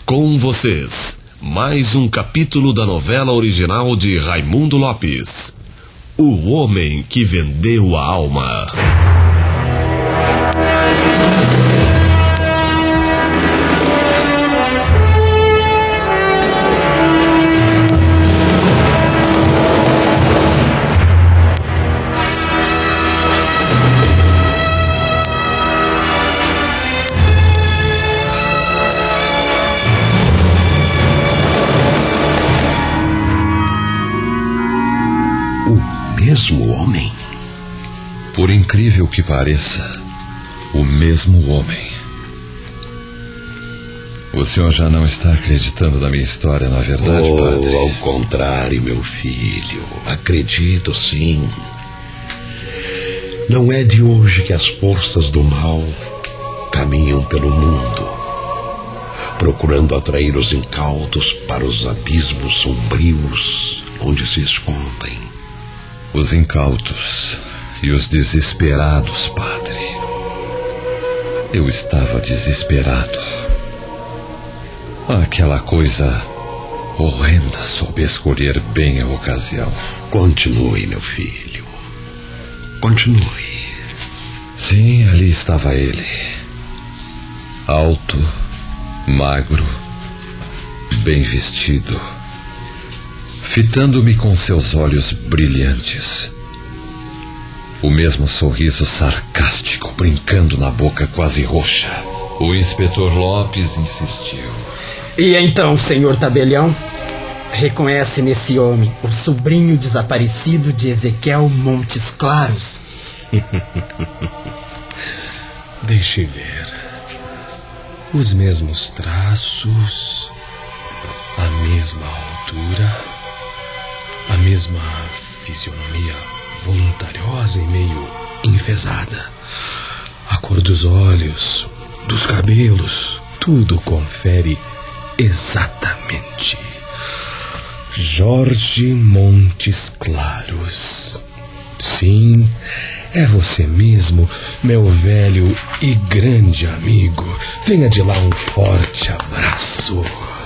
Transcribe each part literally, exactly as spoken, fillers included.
Com vocês, mais um capítulo da novela original de Raimundo Lopes, O Homem que Vendeu a Alma. Mesmo homem? Por incrível que pareça, o mesmo homem. O senhor já não está acreditando na minha história, na verdade, oh, padre? Ao contrário, meu filho. Acredito, sim. Não é de hoje que as forças do mal caminham pelo mundo, procurando atrair os incautos para os abismos sombrios onde se escondem. Os incautos e os desesperados, padre. Eu estava desesperado. Aquela coisa horrenda soube escolher bem a ocasião. Continue, meu filho. Continue. Sim, ali estava ele. Alto, magro, bem vestido, fitando-me com seus olhos brilhantes. O mesmo sorriso sarcástico brincando na boca quase roxa. O inspetor Lopes insistiu. E então, senhor Tabelião, reconhece nesse homem o sobrinho desaparecido de Ezequiel Montes Claros? Deixe ver. Os mesmos traços, a mesma altura, a mesma fisionomia voluntariosa e meio enfesada. A cor dos olhos, dos cabelos, tudo confere exatamente. Jorge Montes Claros. Sim, é você mesmo, meu velho e grande amigo. Venha de lá um forte abraço.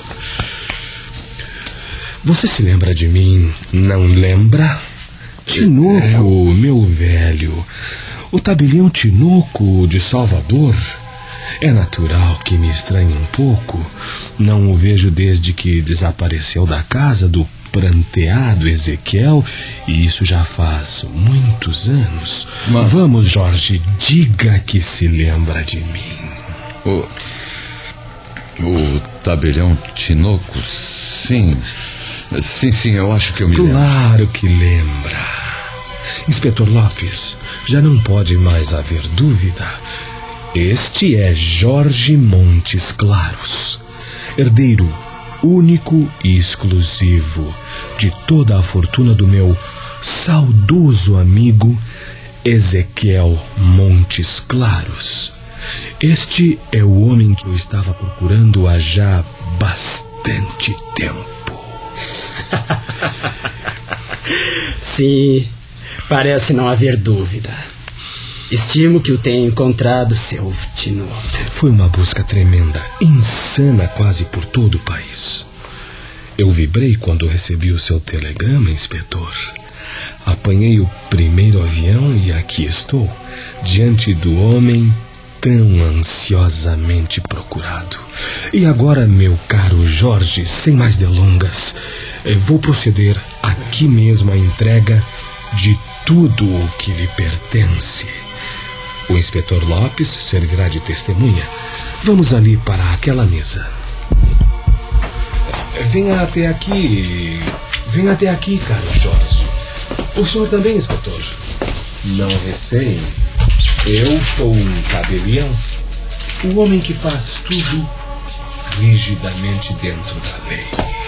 Você se lembra de mim, não lembra? Tinoco, meu velho. O tabelião Tinoco de Salvador. É natural que me estranhe um pouco. Não o vejo desde que desapareceu da casa do pranteado Ezequiel, e isso já faz muitos anos. Mas... Vamos, Jorge, diga que se lembra de mim. O, o tabelião Tinoco, sim... Sim, sim, eu acho que eu me lembro. Claro que lembra. Inspetor Lopes, já não pode mais haver dúvida. Este é Jorge Montes Claros, herdeiro único e exclusivo de toda a fortuna do meu saudoso amigo Ezequiel Montes Claros. Este é o homem que eu estava procurando há já bastante tempo. Sim, parece não haver dúvida. Estimo que o tenha encontrado, seu Tinoco. Foi uma busca tremenda, insana quase por todo o país. Eu vibrei quando recebi o seu telegrama, inspetor. Apanhei o primeiro avião e aqui estou, diante do homem tão ansiosamente procurado. E agora, meu caro Jorge, sem mais delongas, vou proceder aqui mesmo à entrega de tudo o que lhe pertence. O inspetor Lopes servirá de testemunha. Vamos ali para aquela mesa. Venha até aqui. Venha até aqui, caro Jorge. O senhor também, inspetor? Não receie. Eu sou um tabelião, o homem que faz tudo rigidamente dentro da lei.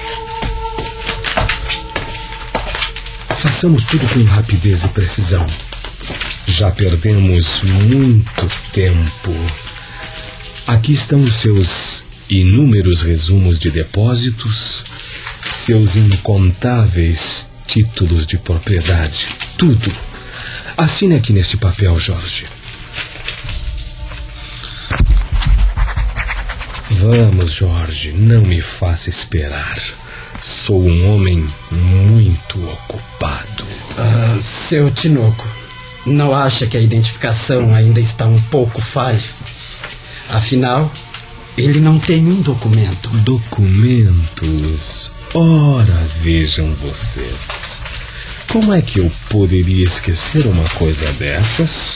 Façamos tudo com rapidez e precisão. Já perdemos muito tempo. Aqui estão os seus inúmeros resumos de depósitos, seus incontáveis títulos de propriedade. Tudo. Assine aqui nesse papel, Jorge. Vamos, Jorge, não me faça esperar. Sou um homem muito ocupado. Ah, seu Tinoco, não acha que a identificação ainda está um pouco falha? Afinal, ele não tem um documento. Documentos? Ora, vejam vocês. Como é que eu poderia esquecer uma coisa dessas?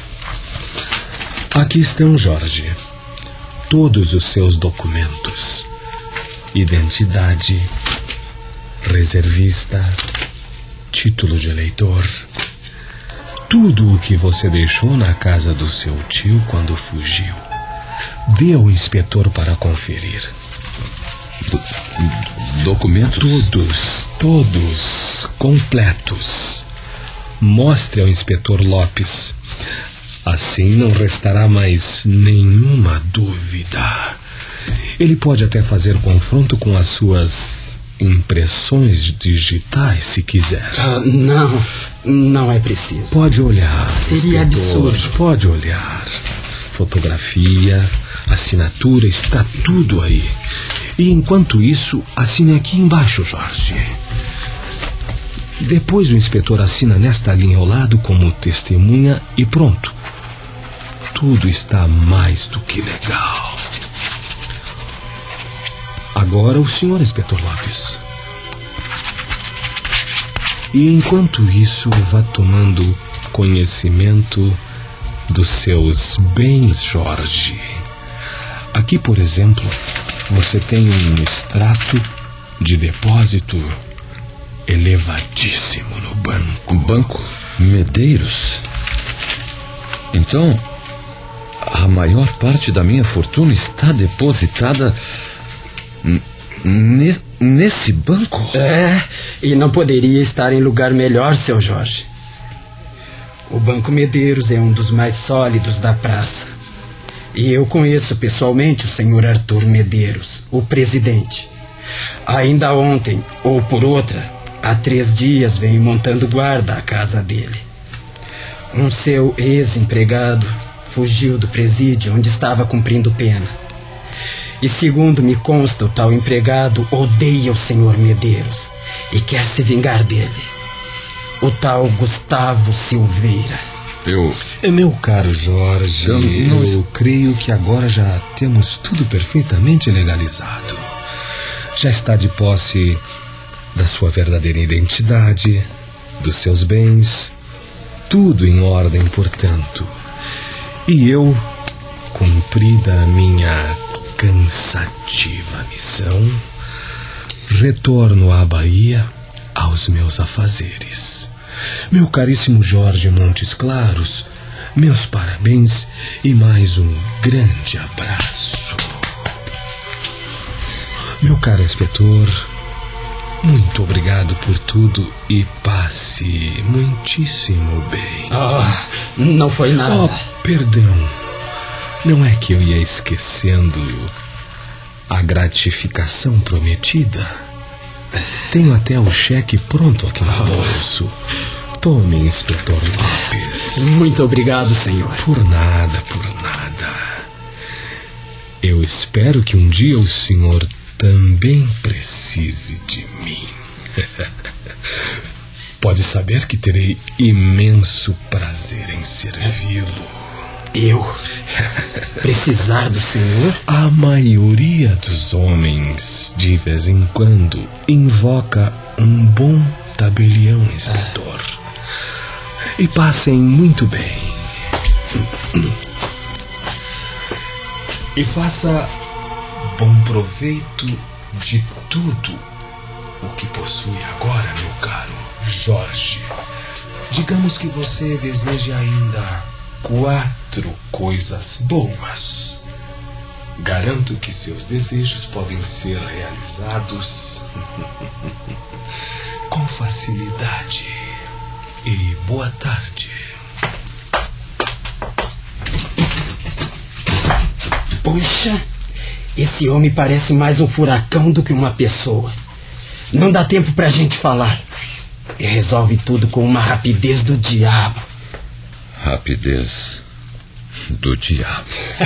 Aqui estão, Jorge. Todos os seus documentos. Identidade, reservista, título de eleitor. Tudo o que você deixou na casa do seu tio quando fugiu. Dê ao inspetor para conferir. Do- documentos? Todos, todos, completos. Mostre ao inspetor Lopes. Assim não restará mais nenhuma dúvida. Ele pode até fazer confronto com as suas impressões digitais, se quiser. Ah, não, não é preciso. Pode olhar, Seria inspetor, absurdo. Pode olhar. Fotografia, assinatura, está tudo aí. E enquanto isso, assine aqui embaixo, Jorge. Depois o inspetor assina nesta linha ao lado como testemunha e pronto. Tudo está mais do que legal. Agora o senhor, inspetor Lopes. E enquanto isso, vá tomando conhecimento dos seus bens, Jorge. Aqui, por exemplo, você tem um extrato de depósito elevadíssimo no banco. Banco Medeiros? Então, a maior parte da minha fortuna está depositada n- ne- nesse banco? É, e não poderia estar em lugar melhor, seu Jorge. O Banco Medeiros é um dos mais sólidos da praça. E eu conheço pessoalmente o senhor Arthur Medeiros, o presidente. Ainda ontem, ou por outra, há três dias venho montando guarda à casa dele. Um seu ex-empregado fugiu do presídio onde estava cumprindo pena. E segundo me consta, o tal empregado odeia o senhor Medeiros e quer se vingar dele. O tal Gustavo Silveira. Eu... Meu caro Jorge, Eu não- eu creio que agora já temos tudo perfeitamente legalizado. Já está de posse da sua verdadeira identidade, dos seus bens, tudo em ordem, portanto. E eu, cumprida a minha cansativa missão, retorno à Bahia aos meus afazeres. Meu caríssimo Jorge Montes Claros, meus parabéns e mais um grande abraço. Meu caro inspetor, muito obrigado por tudo e passe muitíssimo bem. Ah, não foi nada. Oh, perdão. Não é que eu ia esquecendo a gratificação prometida. Tenho até o cheque pronto aqui no bolso. Tome, inspetor Lopes. Muito obrigado, senhor. Por nada, por nada. Eu espero que um dia o senhor também precise de mim. Pode saber que terei imenso prazer em servi-lo. Eu? Precisar do senhor? A maioria dos homens, de vez em quando, invoca um bom tabelião, inspetor. E passem muito bem. E faça bom proveito de tudo o que possui agora, meu caro Jorge. Digamos que você deseja ainda quatro coisas boas. Garanto que seus desejos podem ser realizados com facilidade. E boa tarde. Puxa, esse homem parece mais um furacão do que uma pessoa. Não dá tempo pra gente falar. E resolve tudo com uma rapidez do diabo. Rapidez. do diabo.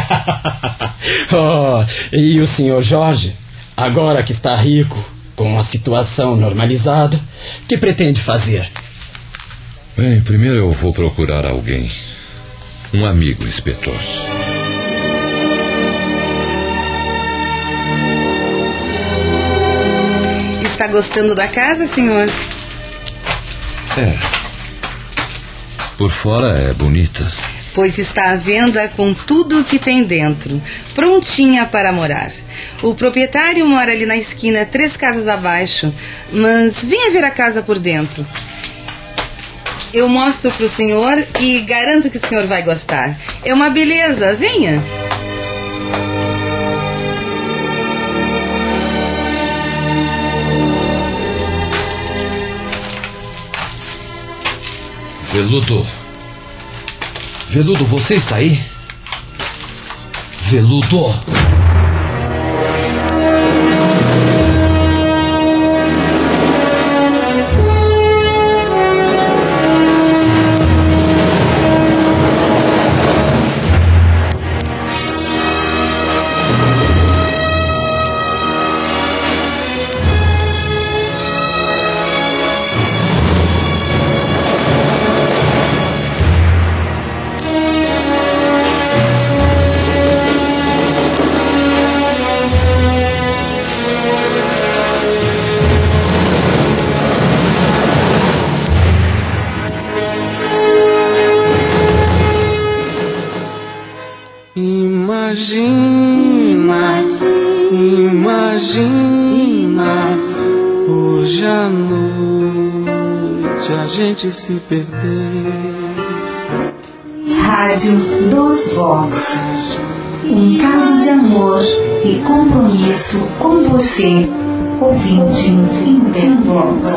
Oh, e o senhor Jorge, agora que está rico, com a situação normalizada, que pretende fazer? Bem, primeiro eu vou procurar alguém. Um amigo, inspetor. Está gostando da casa, senhor? É. Por fora é bonita. Pois está à venda com tudo o que tem dentro, prontinha para morar. O proprietário mora ali na esquina, três casas abaixo, mas venha ver a casa por dentro. Eu mostro para o senhor e garanto que o senhor vai gostar. É uma beleza, venha. Veludo. Veludo, você está aí? Veludo. Imagina, imagina, hoje à noite a gente se perder. Rádio dos Vox, um caso de amor e compromisso com você, ouvinte Intervox.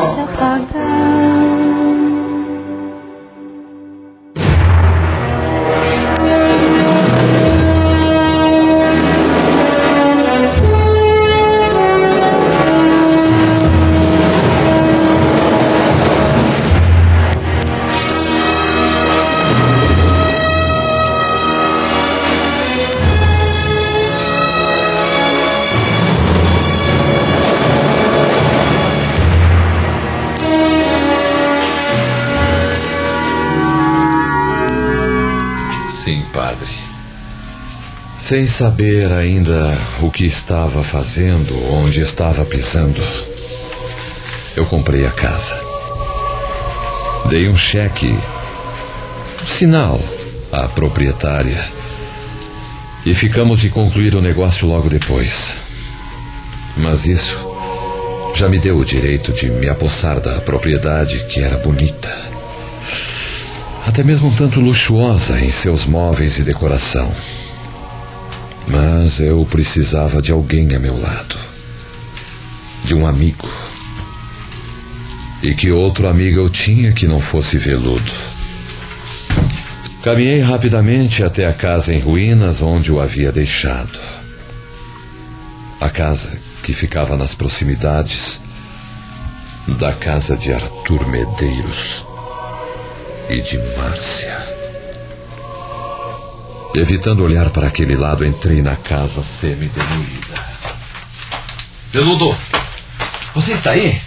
Sim, padre. Sem saber ainda o que estava fazendo, onde estava pisando, eu comprei a casa. Dei um cheque, um sinal à proprietária, e ficamos de concluir o negócio logo depois. Mas isso já me deu o direito de me apossar da propriedade, que era bonita, até mesmo um tanto luxuosa em seus móveis e decoração. Mas eu precisava de alguém a meu lado, de um amigo. E que outro amigo eu tinha que não fosse Veludo? Caminhei rapidamente até a casa em ruínas onde o havia deixado. A casa que ficava nas proximidades da casa de Arthur Medeiros e de Márcia. Evitando olhar para aquele lado, entrei na casa semi-demolida. Veludo, você está aí?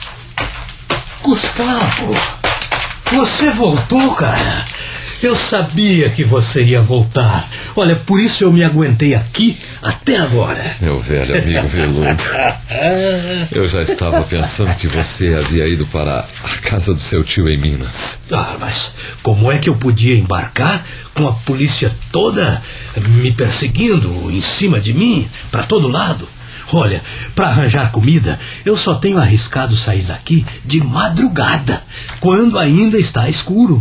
Gustavo, você voltou, cara? Eu sabia que você ia voltar. Olha, por isso eu me aguentei aqui até agora. Meu velho amigo Veludo, eu já estava pensando que você havia ido para a casa do seu tio em Minas. Ah, mas como é que eu podia embarcar com a polícia toda me perseguindo em cima de mim, para todo lado? Olha, para arranjar comida, eu só tenho arriscado sair daqui de madrugada, quando ainda está escuro.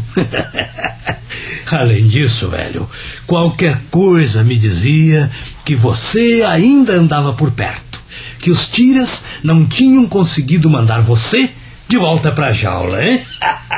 Além disso, velho, qualquer coisa me dizia que você ainda andava por perto, que os tiras não tinham conseguido mandar você de volta pra jaula, hein?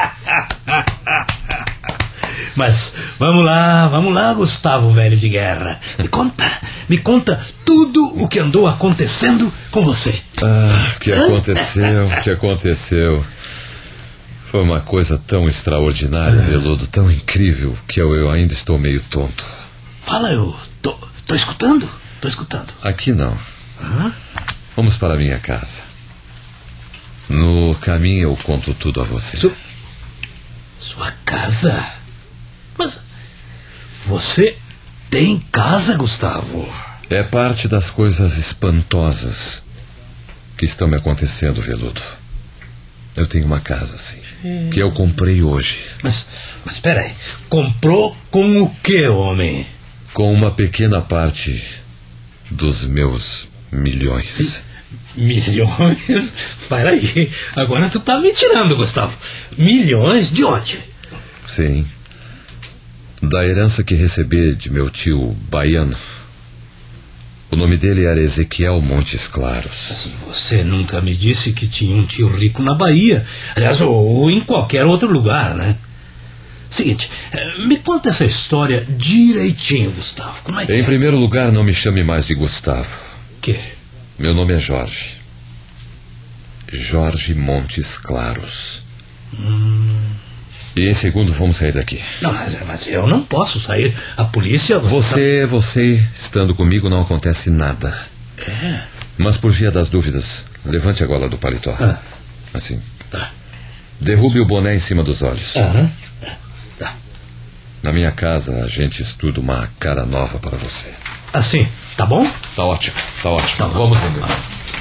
Mas vamos lá, vamos lá, Gustavo, velho de guerra. Me conta, me conta tudo o que andou acontecendo com você. Ah, o que aconteceu, o que aconteceu. Foi uma coisa tão extraordinária, Veludo, tão incrível, que eu, eu ainda estou meio tonto. Fala, eu tô, tô escutando, tô escutando. Aqui não. Hã? Vamos para a minha casa. No caminho eu conto tudo a você. Su... Sua casa? Mas você tem casa, Gustavo? É parte das coisas espantosas que estão me acontecendo, Veludo. Eu tenho uma casa, sim, é. que eu comprei hoje. Mas, mas espera aí, comprou com o que, homem? Com uma pequena parte dos meus milhões. Milhões? Para aí, agora tu tá me tirando, Gustavo. Milhões? De onde? Sim, da herança que recebi de meu tio baiano. O nome dele era Ezequiel Montes Claros. Mas você nunca me disse que tinha um tio rico na Bahia. Aliás, ou em qualquer outro lugar, né? Seguinte, me conta essa história direitinho, Gustavo. Como é que Em é? primeiro lugar, não me chame mais de Gustavo. Que? Meu nome é Jorge. Jorge Montes Claros. Hum... E em segundo, vamos sair daqui. Não, mas, mas eu não posso sair. A polícia... Você, você, estando comigo, não acontece nada. É? Mas por via das dúvidas, levante a gola do paletó. Ah. Assim. Tá. Derrube o boné em cima dos olhos. Aham. Tá. Na minha casa, a gente estuda uma cara nova para você. Assim, tá bom? Tá ótimo, tá ótimo. Tá bom. Vamos vender.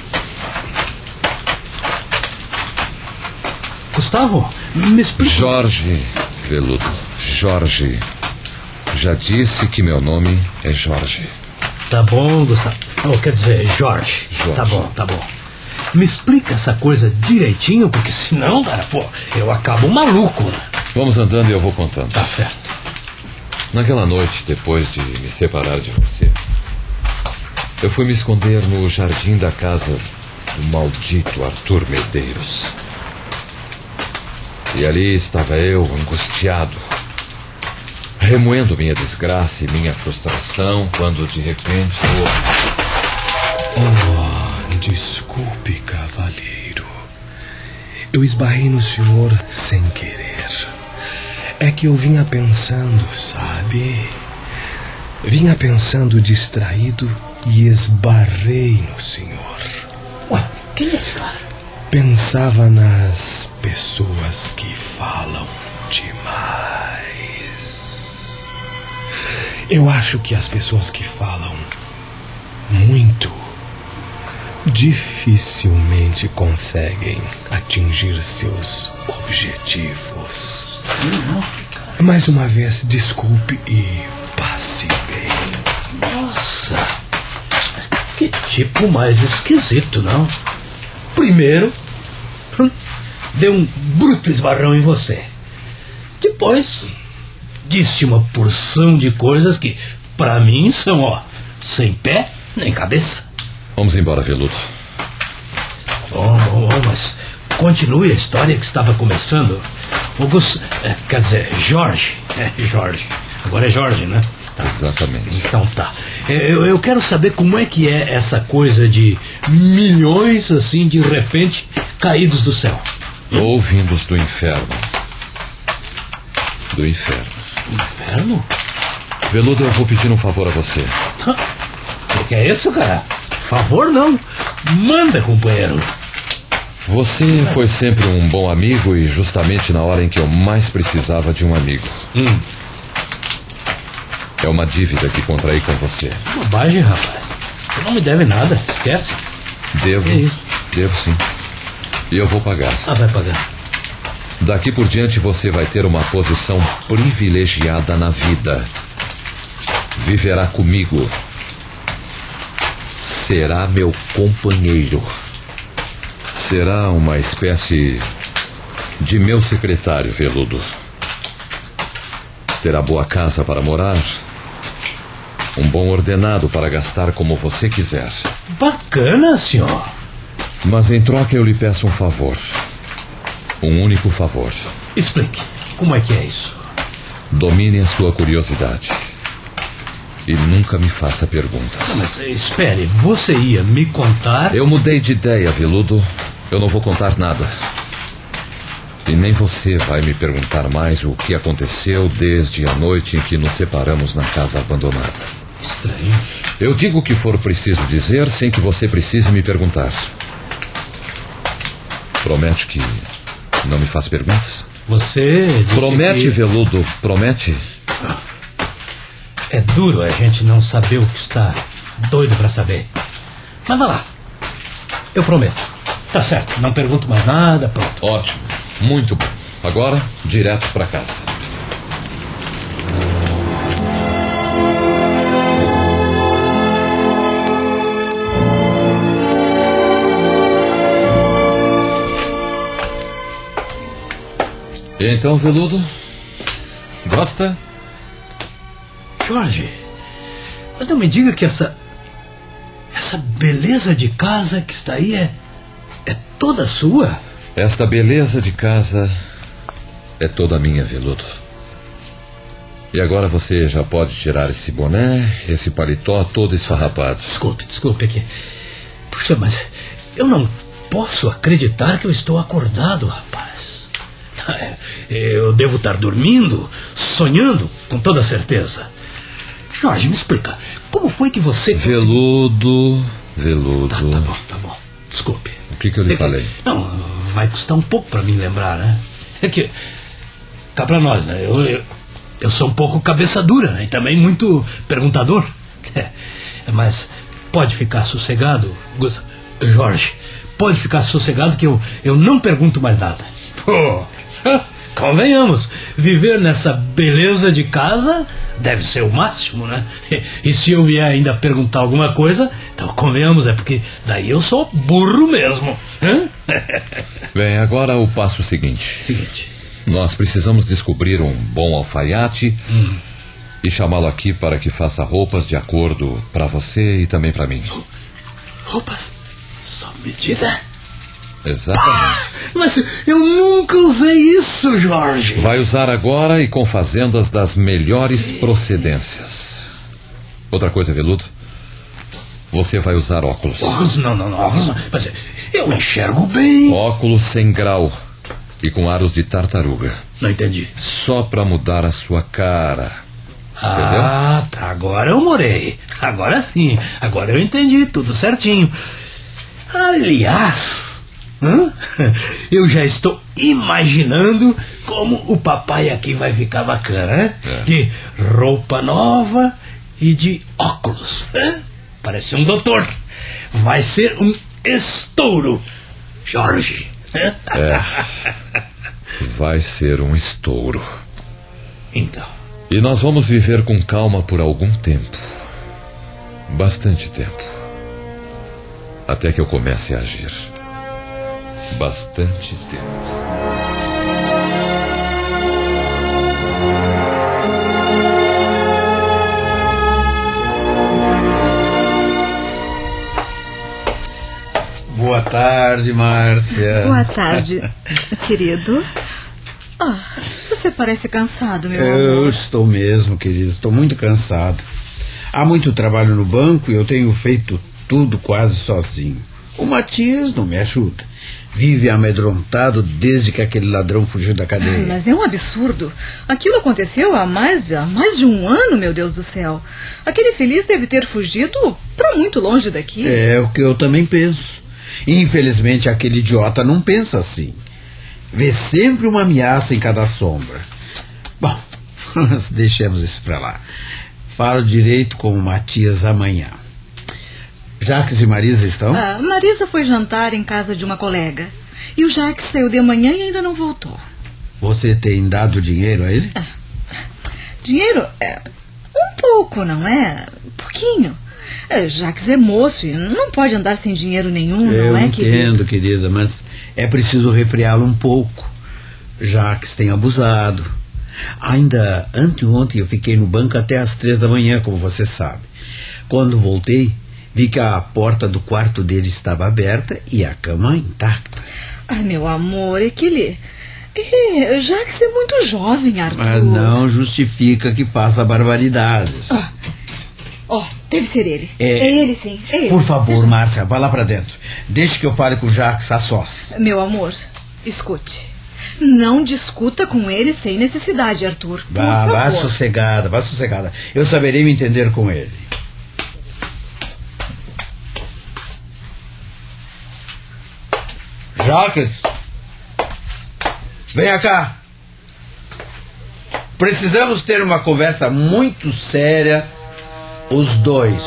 Gustavo, me explica... Jorge, Veludo. Jorge. Já disse que meu nome é Jorge. Tá bom, Gustavo. Oh, quer dizer, Jorge. Jorge. Tá bom, tá bom. Me explica essa coisa direitinho, porque senão, cara, pô, eu acabo maluco, né? Vamos andando e eu vou contando. Tá certo. Naquela noite, depois de me separar de você, eu fui me esconder no jardim da casa do maldito Arthur Medeiros. E ali estava eu, angustiado, remoendo minha desgraça e minha frustração, quando de repente eu... Oh, desculpe, cavalheiro. Eu esbarrei no senhor sem querer. É que eu vinha pensando, sabe? Vinha pensando distraído e esbarrei no senhor. Ué, quem é esse cara? Pensava nas pessoas que falam demais. Eu acho que as pessoas que falam muito dificilmente conseguem atingir seus objetivos. Mais uma vez, desculpe e passe bem. Nossa, que tipo mais esquisito, não? Primeiro, deu um bruto esbarrão em você. Depois, disse uma porção de coisas que, pra mim, são, ó, sem pé nem cabeça. Vamos embora, Veludo. Bom, bom, bom, mas continue a história que estava começando. Augusto, é, quer dizer, Jorge. É, Jorge. Agora é Jorge, né? Tá. Exatamente. Então tá. Eu, eu quero saber como é que é essa coisa de milhões, assim, de repente, caídos do céu. Hum? Ou vindos do inferno. Do inferno. Inferno? Veludo, eu vou pedir um favor a você. O que, que é isso, cara? Favor não. Manda, companheiro. Você foi sempre um bom amigo e justamente na hora em que eu mais precisava de um amigo. Hum. É uma dívida que contraí com você. Bobagem, rapaz. Você não me deve nada, esquece. Devo, é isso? devo sim. E eu vou pagar. Ah, vai pagar. Daqui por diante você vai ter uma posição privilegiada na vida. Viverá comigo. Será meu companheiro. Será uma espécie de meu secretário, Veludo. Terá boa casa para morar, um bom ordenado para gastar como você quiser. Bacana, senhor. Mas em troca eu lhe peço um favor. Um único favor. Explique, como é que é isso? Domine a sua curiosidade. E nunca me faça perguntas. Não, mas espere, você ia me contar... Eu mudei de ideia, Veludo. Eu não vou contar nada. E nem você vai me perguntar mais o que aconteceu desde a noite em que nos separamos na casa abandonada. Estranho. Eu digo o que for preciso dizer sem que você precise me perguntar. Promete que não me faz perguntas? Você disse Promete, que... Veludo, promete? É duro a gente não saber o que está doido pra saber. Mas vai lá. Eu prometo. Tá certo, não pergunto mais nada, pronto. Ótimo, muito bom. Agora, direto pra casa. E então, Veludo? Gosta? Jorge, mas não me diga que essa... Essa beleza de casa que está aí é... É toda sua? Esta beleza de casa é toda minha, Veludo. E agora você já pode tirar esse boné, esse paletó todo esfarrapado. Desculpe, desculpe aqui. Puxa, mas eu não posso acreditar que eu estou acordado, rapaz. Eu devo estar dormindo, sonhando, com toda certeza. Jorge, me explica, como foi que você... Veludo, Veludo... Tá, tá bom, tá bom. Desculpe. O que que eu lhe é falei? Que, não, vai custar um pouco pra mim lembrar, né? É que... Cá pra nós, né? Eu, eu, eu sou um pouco cabeça dura, né? E também muito perguntador. É, mas pode ficar sossegado, Jorge. Pode ficar sossegado que eu, eu não pergunto mais nada. Pô... Convenhamos, viver nessa beleza de casa deve ser o máximo, né? E, e se eu vier ainda perguntar alguma coisa, então convenhamos, é porque daí eu sou burro mesmo. Hã? Bem, agora o passo seguinte. Seguinte. Nós precisamos descobrir um bom alfaiate hum. e chamá-lo aqui para que faça roupas de acordo para você e também para mim. Roupas? Sob medida? Exatamente. Ah, mas eu nunca usei isso, Jorge. Vai usar agora e com fazendas das melhores procedências. Outra coisa, Veludo. Você vai usar óculos. Óculos? Não, não, não. Óculos não. Mas eu enxergo bem. Óculos sem grau e com aros de tartaruga. Não entendi. Só pra mudar a sua cara. Ah, entendeu? Tá. Agora eu morei. Agora sim. Agora eu entendi tudo certinho. Aliás... Hã? Eu já estou imaginando como o papai aqui vai ficar bacana, né? É. De roupa nova e de óculos. Hã? Parece um doutor. Vai ser um estouro, Jorge. É. Vai ser um estouro. Então. E nós vamos viver com calma por algum tempo. Bastante tempo. Até que eu comece a agir. Bastante tempo. Boa tarde, Márcia. Boa tarde, querido. Ah, você parece cansado, meu amor. Eu estou mesmo, querido. Estou muito cansado. Há muito trabalho no banco e eu tenho feito tudo quase sozinho. O Matias não me ajuda. Vive amedrontado desde que aquele ladrão fugiu da cadeia. Ah, mas é um absurdo. Aquilo aconteceu há mais, há mais de um ano, meu Deus do céu. Aquele infeliz deve ter fugido para muito longe daqui. É o que eu também penso. Infelizmente, aquele idiota não pensa assim. Vê sempre uma ameaça em cada sombra. Bom, deixemos isso para lá. Falo direito com o Matias amanhã. Jacques e Marisa estão? Ah, Marisa foi jantar em casa de uma colega. E o Jacques saiu de manhã e ainda não voltou. Você tem dado dinheiro a ele? Ah, dinheiro? É, um pouco, não é? Um pouquinho. É, Jacques é moço e não pode andar sem dinheiro nenhum, eu não é, querido? Eu entendo, querida, mas é preciso refreá-lo um pouco. Jacques tem abusado. Ainda anteontem eu fiquei no banco até às três da manhã, como você sabe. Quando voltei, vi que a porta do quarto dele estava aberta e a cama intacta. Ai, meu amor, é que ele... É, Jacques é muito jovem, Arthur. Mas não justifica que faça barbaridades. Ah. Ó, oh, deve ser ele. É, é ele, sim. É ele. Por favor, Márcia, vá lá pra dentro. Deixe que eu fale com o Jacques a sós. Meu amor, escute. Não discuta com ele sem necessidade, Arthur. Por Vá, favor. vá sossegada, vá sossegada. Eu saberei me entender com ele. Jacques, venha cá. Precisamos ter uma conversa muito séria, os dois.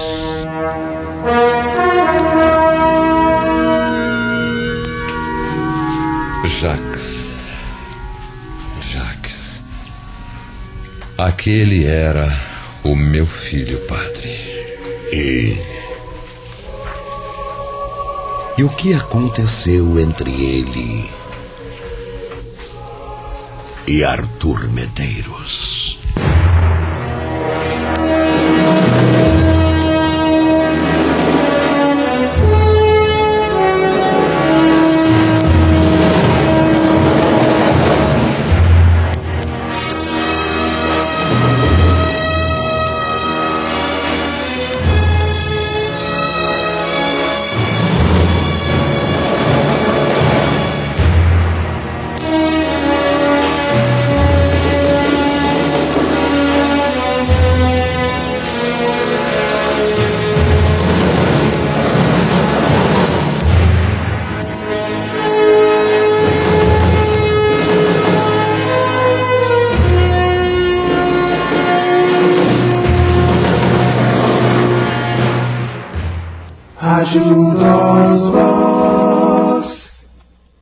Jacques. Jacques. Aquele era o meu filho, padre. E... E o que aconteceu entre ele e Arthur Medeiros? Rádio Dos Vozes.